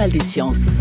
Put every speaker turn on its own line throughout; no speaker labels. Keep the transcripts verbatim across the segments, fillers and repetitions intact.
journal des sciences.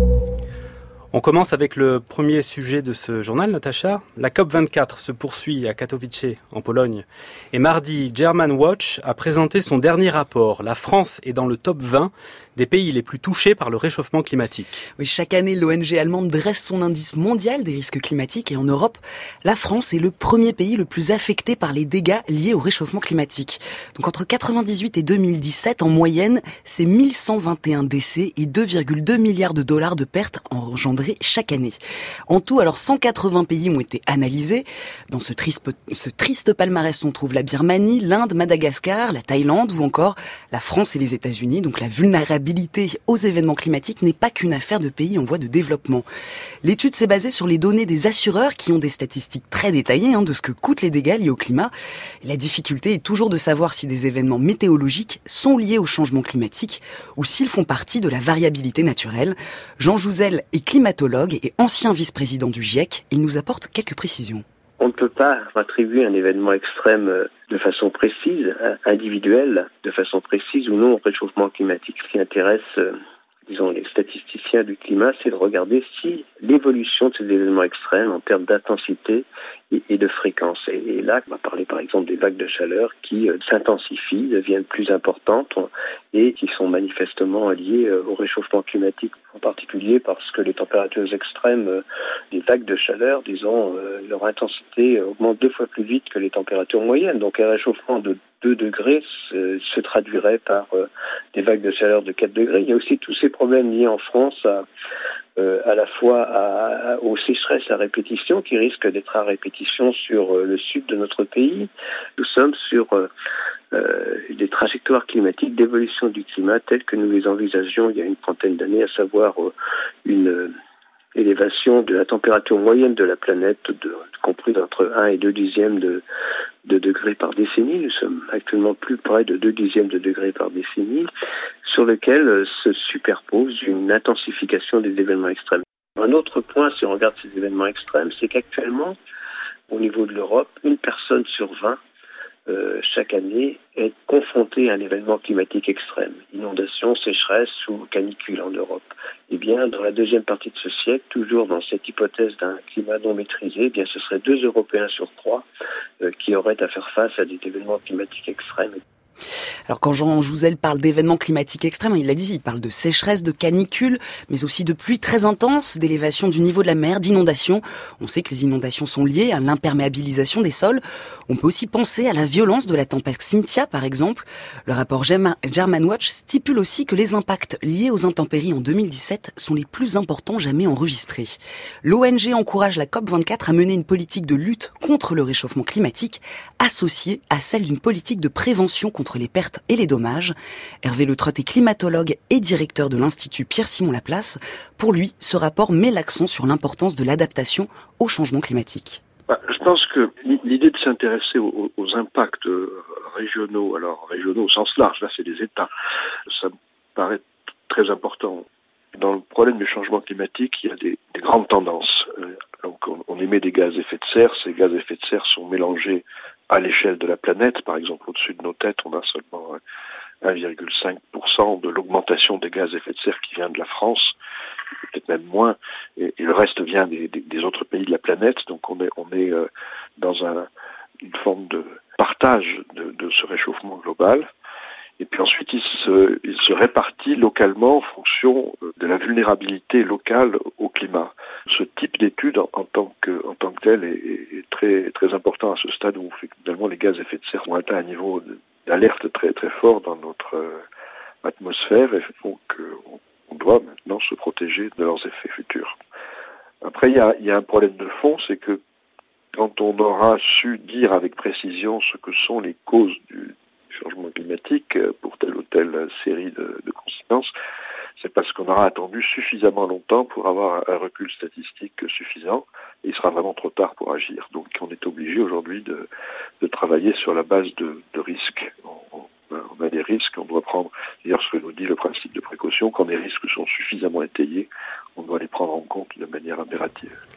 On commence avec le premier sujet de ce journal, Natacha. La COP vingt-quatre se poursuit à Katowice, en Pologne. Et mardi, Germanwatch a présenté son dernier rapport. La France est dans le top vingt des pays les plus touchés par le réchauffement climatique.
Oui, chaque année, l'O N G allemande dresse son indice mondial des risques climatiques. Et en Europe, la France est le premier pays le plus affecté par les dégâts liés au réchauffement climatique. Donc entre quatre-vingt-dix-huit et deux mille dix-sept, en moyenne, c'est mille cent vingt et un décès et deux virgule deux milliards de dollars de pertes engendrées chaque année. En tout, alors cent quatre-vingts pays ont été analysés. Dans ce triste, ce triste palmarès, on trouve la Birmanie, l'Inde, Madagascar, la Thaïlande ou encore la France et les États-Unis. Donc la vulnérabilité aux événements climatiques n'est pas qu'une affaire de pays en voie de développement. L'étude s'est basée sur les données des assureurs qui ont des statistiques très détaillées hein, de ce que coûtent les dégâts liés au climat. Et la difficulté est toujours de savoir si des événements météorologiques sont liés au changement climatique ou s'ils font partie de la variabilité naturelle. Jean Jouzel est climatologue et ancien vice-président du GIEC. Il nous apporte quelques précisions.
On ne peut pas attribuer un événement extrême de façon précise, individuelle, de façon précise ou non au réchauffement climatique. Ce qui intéresse, disons, les statisticiens du climat, c'est de regarder si l'évolution de ces événements extrêmes en termes d'intensité et de fréquence. Et là, on va parler par exemple des vagues de chaleur qui s'intensifient, deviennent plus importantes et qui sont manifestement liées au réchauffement climatique, en particulier parce que les températures extrêmes, les vagues de chaleur, disons, leur intensité augmente deux fois plus vite que les températures moyennes. Donc un réchauffement de deux degrés se, se traduirait par des vagues de chaleur de quatre degrés. Il y a aussi tous ces problèmes liés en France à Euh, à la fois à, à, aux sécheresses à répétition qui risquent d'être à répétition sur euh, le sud de notre pays. Nous sommes sur euh, euh, des trajectoires climatiques d'évolution du climat telles que nous les envisagions il y a une trentaine d'années, à savoir euh, une euh, élévation de la température moyenne de la planète, de, compris entre un et deux dixièmes de, de degrés par décennie. Nous sommes actuellement plus près de deux dixièmes de degrés par décennie, sur lequel se superpose une intensification des événements extrêmes. Un autre point, si on regarde ces événements extrêmes, c'est qu'actuellement, au niveau de l'Europe, une personne sur vingt, euh, chaque année, est confrontée à un événement climatique extrême, inondation, sécheresse ou canicule en Europe. Eh bien, dans la deuxième partie de ce siècle, toujours dans cette hypothèse d'un climat non maîtrisé, eh bien, ce serait deux Européens sur trois euh, qui auraient à faire face à des événements climatiques extrêmes.
Alors quand Jean Jouzel parle d'événements climatiques extrêmes, il l'a dit, il parle de sécheresse, de canicule, mais aussi de pluies très intenses, d'élévation du niveau de la mer, d'inondations. On sait que les inondations sont liées à l'imperméabilisation des sols. On peut aussi penser à la violence de la tempête Cynthia, par exemple. Le rapport Germanwatch stipule aussi que les impacts liés aux intempéries en deux mille dix-sept sont les plus importants jamais enregistrés. L'O N G encourage la COP vingt-quatre à mener une politique de lutte contre le réchauffement climatique associée à celle d'une politique de prévention contre les pertes et les dommages. Hervé Le Trott est climatologue et directeur de l'Institut Pierre-Simon Laplace. Pour lui, ce rapport met l'accent sur l'importance de l'adaptation au changement climatique.
Je pense que l'idée de s'intéresser aux, aux impacts régionaux, alors régionaux au sens large, là c'est des États, ça me paraît très important. Dans le problème du changement climatique, il y a des, des grandes tendances. Donc on, on émet des gaz à effet de serre, ces gaz à effet de serre sont mélangés à l'échelle de la planète. Par exemple, au-dessus de nos têtes, on a seulement un virgule cinq pour cent de l'augmentation des gaz à effet de serre qui vient de la France, peut-être même moins, et, et le reste vient des, des, des autres pays de la planète. Donc on est, on est euh, dans un, une forme de partage de, de ce réchauffement global. Et puis ensuite, il se, il se répartit localement en fonction de la vulnérabilité locale au climat. Ce type d'étude, en, en tant que, en tant que tel, est, est très, très important à ce stade où finalement les gaz à effet de serre ont atteint un niveau d'alerte très, très fort dans notre euh, atmosphère, et donc euh, on doit maintenant se protéger de leurs effets futurs. Après, il y a, il y a un problème de fond, c'est que quand on aura su dire avec précision ce que sont les causes du changement climatique pour telle ou telle série de, de conséquences, c'est parce qu'on aura attendu suffisamment longtemps pour avoir un recul statistique suffisant, et il sera vraiment trop tard pour agir. Donc on est obligé aujourd'hui de, de travailler sur la base de, de risques. On, on a des risques, on doit prendre, d'ailleurs ce que nous dit le principe de précaution, quand les risques sont suffisamment étayés, on doit les prendre en compte de manière impérative.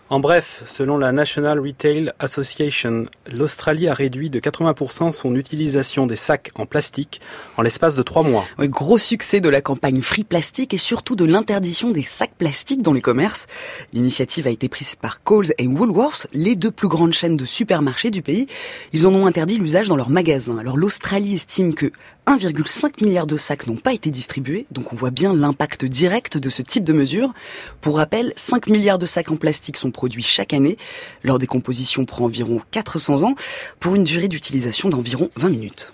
En bref, selon la National Retail Association, l'Australie a réduit de quatre-vingts pour cent son utilisation des sacs en plastique en l'espace de trois mois.
Oui, gros succès de la campagne Free Plastic et surtout de l'interdiction des sacs plastiques dans les commerces. L'initiative a été prise par Coles et Woolworths, les deux plus grandes chaînes de supermarchés du pays. Ils en ont interdit l'usage dans leurs magasins. Alors l'Australie estime que un virgule cinq milliard de sacs n'ont pas été distribués, donc on voit bien l'impact direct de ce type de mesure. Pour rappel, cinq milliards de sacs en plastique sont produits chaque année. Leur décomposition prend environ quatre cents ans pour une durée d'utilisation d'environ vingt minutes.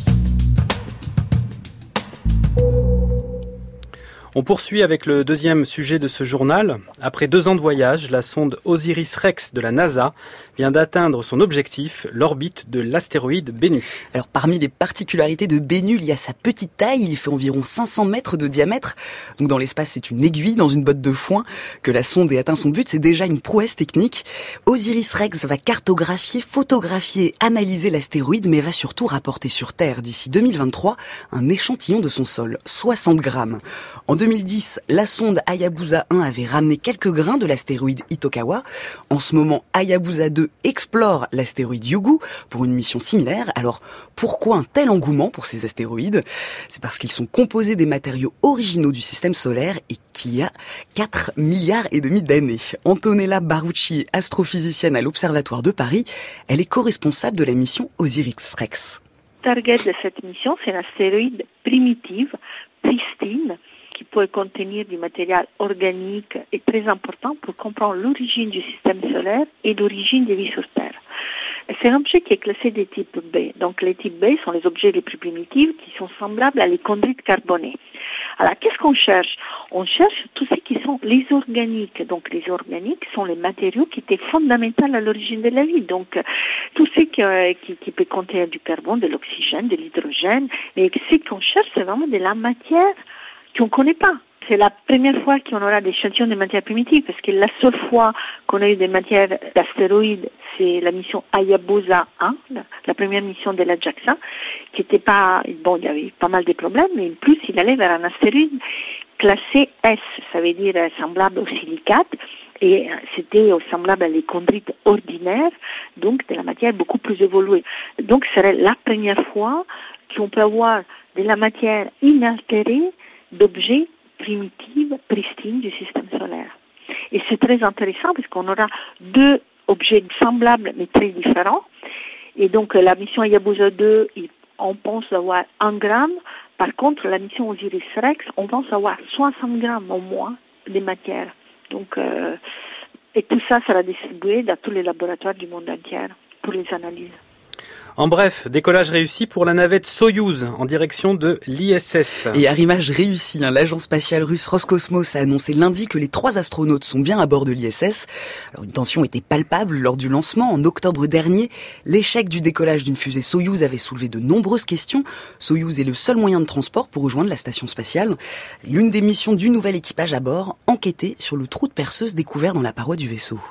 On poursuit avec le deuxième sujet de ce journal. Après deux ans de voyage, la sonde Osiris-Rex de la NASA vient d'atteindre son objectif, l'orbite de l'astéroïde Bennu.
Alors parmi les particularités de Bennu, il y a sa petite taille, il fait environ cinq cents mètres de diamètre. Donc dans l'espace, c'est une aiguille dans une botte de foin. Que la sonde ait atteint son but, c'est déjà une prouesse technique. Osiris-Rex va cartographier, photographier, analyser l'astéroïde, mais va surtout rapporter sur Terre d'ici deux mille vingt-trois un échantillon de son sol, soixante grammes. En deux mille dix, la sonde Hayabusa un avait ramené quelques grains de l'astéroïde Itokawa. En ce moment, Hayabusa deux explore l'astéroïde Ryugu pour une mission similaire. Alors, pourquoi un tel engouement pour ces astéroïdes ? C'est parce qu'ils sont composés des matériaux originaux du système solaire et qu'il y a quatre milliards et demi d'années. Antonella Barucci, astrophysicienne à l'Observatoire de Paris, elle est co-responsable de la mission Osiris-Rex.
Le target de cette mission, c'est un astéroïde primitif, pristine, qui peut contenir du matériel organique et très important pour comprendre l'origine du système solaire et l'origine des vies sur Terre. C'est un objet qui est classé des types B. Donc les types B sont les objets les plus primitifs qui sont semblables à les chondrites carbonées. Alors qu'est-ce qu'on cherche ? On cherche tous ceux qui sont les organiques. Donc les organiques sont les matériaux qui étaient fondamentaux à l'origine de la vie. Donc tout ce qui, euh, qui, qui peut contenir du carbone, de l'oxygène, de l'hydrogène. Et ce qu'on cherche, c'est vraiment de la matière qu'on ne connaît pas. C'est la première fois qu'on aura des échantillons de matières primitives, parce que la seule fois qu'on a eu des matières d'astéroïdes, c'est la mission Hayabusa un, la, la première mission de la JAXA, qui était pas, bon, il y avait pas mal de problèmes, mais en plus, il allait vers un astéroïde classé S, ça veut dire semblable au silicate, et c'était semblable à les chondrites ordinaires, donc de la matière beaucoup plus évoluée. Donc, ce serait la première fois qu'on peut avoir de la matière inaltérée d'objets primitifs, pristines du système solaire. Et c'est très intéressant parce qu'on aura deux objets semblables mais très différents. Et donc la mission Hayabusa deux, on pense avoir un gramme. Par contre, la mission Osiris-Rex, on pense avoir soixante grammes au moins de matière. Donc, euh, et tout ça sera distribué dans tous les laboratoires du monde entier pour les analyses.
En bref, décollage réussi pour la navette Soyouz en direction de l'I S S.
Et arrimage réussi, hein, l'agence spatiale russe Roscosmos a annoncé lundi que les trois astronautes sont bien à bord de l'I S S. Alors une tension était palpable lors du lancement. En octobre dernier, l'échec du décollage d'une fusée Soyouz avait soulevé de nombreuses questions. Soyouz est le seul moyen de transport pour rejoindre la station spatiale. L'une des missions du nouvel équipage à bord, enquêter sur le trou de perceuse découvert dans la paroi du vaisseau.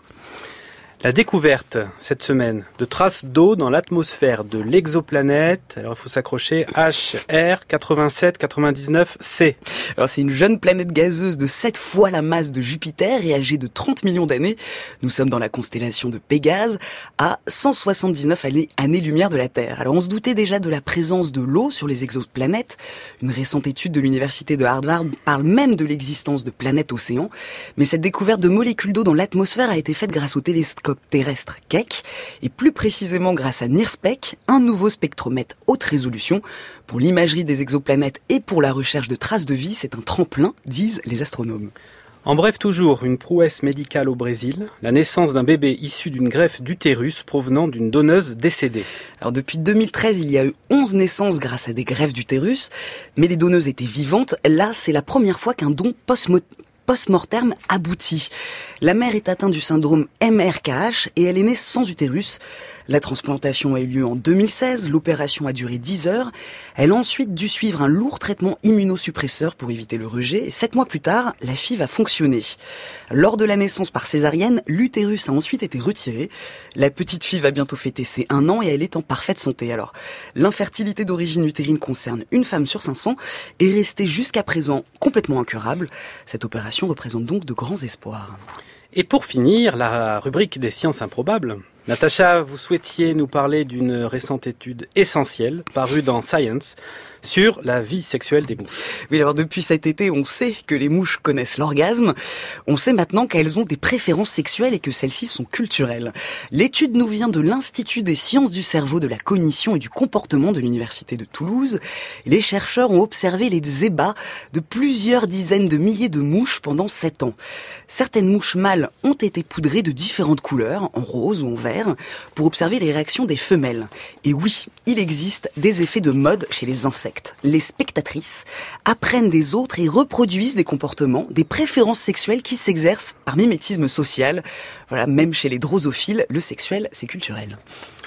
La découverte, cette semaine, de traces d'eau dans l'atmosphère de l'exoplanète, alors il faut s'accrocher, H R quatre-vingt-sept quatre-vingt-dix-neuf C.
Alors c'est une jeune planète gazeuse de sept fois la masse de Jupiter et âgée de trente millions d'années. Nous sommes dans la constellation de Pégase, à cent soixante-dix-neuf années-lumière de la Terre. Alors on se doutait déjà de la présence de l'eau sur les exoplanètes. Une récente étude de l'université de Harvard parle même de l'existence de planètes océans. Mais cette découverte de molécules d'eau dans l'atmosphère a été faite grâce au télescope terrestre Keck, et plus précisément grâce à NIRSPEC, un nouveau spectromètre haute résolution. Pour l'imagerie des exoplanètes et pour la recherche de traces de vie, c'est un tremplin, disent les astronomes.
En bref, toujours une prouesse médicale au Brésil, la naissance d'un bébé issu d'une greffe d'utérus provenant d'une donneuse décédée.
Alors depuis deux mille treize, il y a eu onze naissances grâce à des greffes d'utérus, mais les donneuses étaient vivantes. Là, c'est la première fois qu'un don post-mortem post-mortem abouti. La mère est atteinte du syndrome M R K H et elle est née sans utérus. La transplantation a eu lieu en deux mille seize, l'opération a duré dix heures. Elle a ensuite dû suivre un lourd traitement immunosuppresseur pour éviter le rejet. Et sept mois plus tard, la fille va fonctionner. Lors de la naissance par césarienne, l'utérus a ensuite été retiré. La petite fille va bientôt fêter ses un an et elle est en parfaite santé. Alors, l'infertilité d'origine utérine concerne une femme sur cinq cents et est restée jusqu'à présent complètement incurable. Cette opération représente donc de grands espoirs.
Et pour finir, la rubrique des sciences improbables. Natacha, vous souhaitiez nous parler d'une récente étude essentielle parue dans Science sur la vie sexuelle des mouches.
Oui, alors depuis cet été, on sait que les mouches connaissent l'orgasme. On sait maintenant qu'elles ont des préférences sexuelles et que celles-ci sont culturelles. L'étude nous vient de l'Institut des sciences du cerveau, de la cognition et du comportement de l'Université de Toulouse. Les chercheurs ont observé les ébats de plusieurs dizaines de milliers de mouches pendant sept ans. Certaines mouches mâles ont été poudrées de différentes couleurs, en rose ou en vert, pour observer les réactions des femelles. Et oui, il existe des effets de mode chez les insectes. Les spectatrices apprennent des autres et reproduisent des comportements, des préférences sexuelles qui s'exercent par mimétisme social. Voilà, même chez les drosophiles, le sexuel, c'est culturel.